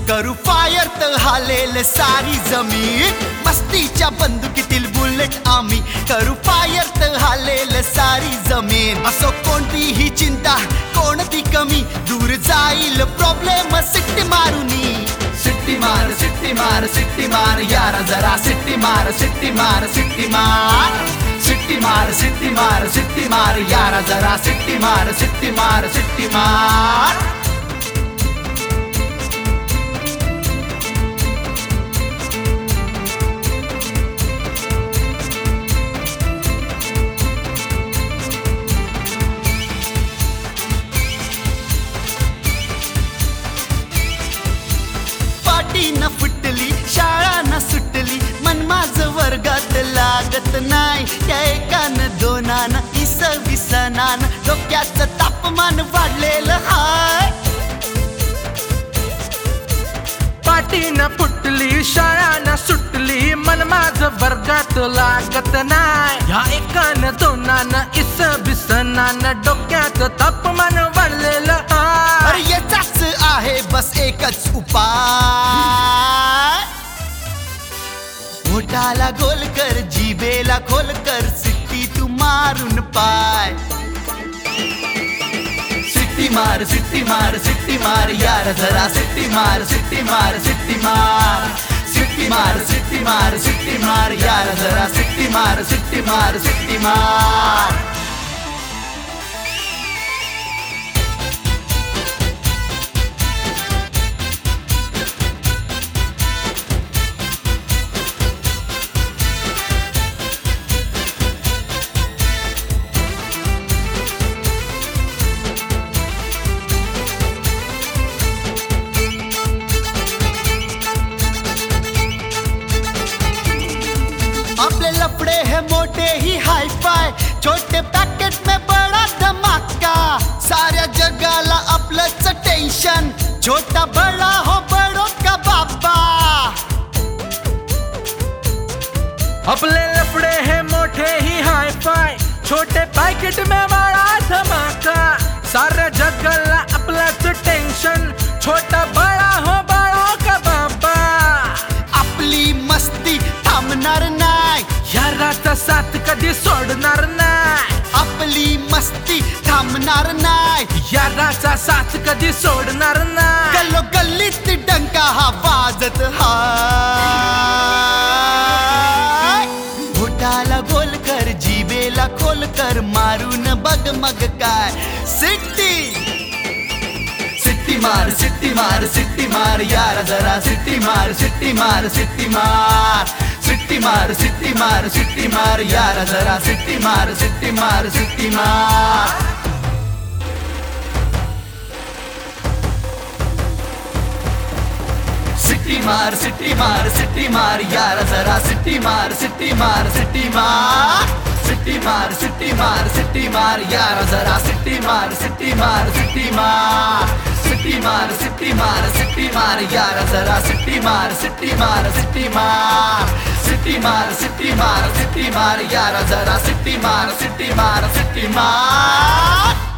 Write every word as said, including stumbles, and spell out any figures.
करू फायर तर हालेल सारी जमीन, मस्तीच्या बंदुकीतील बुलेट आम्ही करू फायर तर हालेल सारी जमीन. असो कोणतीही चिंता कोणती कमी, दूर जाईल प्रॉब्लेम सिट्टी मारुनी. सिट्टी मार सिट्टी मार सिट्टी मार यारा जरा सिट्टी मार सिट्टी मार सिट्टी मार सिट्टी मार सिट्टी मार सिट्टी मार यारा जरा सिट्टी मार सिट्टी मार सिट्टी मार. पाटी न फुटली शाळा न सुटली, मन माझं वर्गात लागत नाही. त्या एकानं दोनानं इसविसनानं डोक्याचं तापमान वाढलेलं हाय. पाटी न फुटली शाळा न सुटली, मन माझं वर्गात लागत नाही. ह्या एकानं दोनानं इसबिसनानं डोक्याचं तापमान वाढलेलं हाय. अरे याचाच आहे बस एकच उपाय, मोठाला गोल कर जिभेला खोल कर, सिट्टी तू मारून पाय. सिट्टी मार सिट्टी मार सिट्टी मार यार जरा सिट्टी मार सिट्टी मार सिट्टी मार सिट्टी मार सिट्टी मार सिट्टी मार यार जरा सिट्टी मार सिट्टी मार सिट्टी मार. अपने लफड़े है मोटे ही हाई फाय, छोटे पैकेट में बड़ा धमाका. साऱ्या जगाला आपलंच टेन्शन, छोटा बड़ा हो बड़ो का बाबा. अपने लफड़े हैं मोटे ही हाई फाय, छोटे पैकेट में बड़ा धमाका. सारा जगाला आपलाच टेन्शन, छोटा बड़ा हो बड़ा का बाबा. आपली मस्ती थांबणार नाही, याराचा साथ कधी सोडणार नाही. आपली मस्ती थांबणार नाही, याराचा साथ कधी सोडणार नाही. गल्लो गल्लीत डंका हा वाजत हाय. मोठाला गोल कर जिभेला खोल कर, मारून बघ मग काय सिट्टी. सिट्टी मार सिट्टी मार सिट्टी मार यार जरा सिट्टी मार सिट्टी मार सिट्टी मार सिट्टी मार सिट्टी मार सिट्टी मार यार जरा सिट्टी मार सिट्टी मार सिट्टी मार. सिट्टी मार सिट्टी मार सिट्टी मार यार जरा सिट्टी मार सिट्टी मार सिट्टी मार सिट्टी मार सिट्टी मार सिट्टी मार यार जरा सिट्टी मार सिट्टी मार सिट्टी मार सिट्टी मार सिट्टी मार सिट्टी मार यार जरा सिट्टी मार सिट्टी मार सिट्टी मार सिट्टी मार सिट्टी मार सिट्टी मार यार जरा सिट्टी मार सिट्टी मार सिट्टी मार.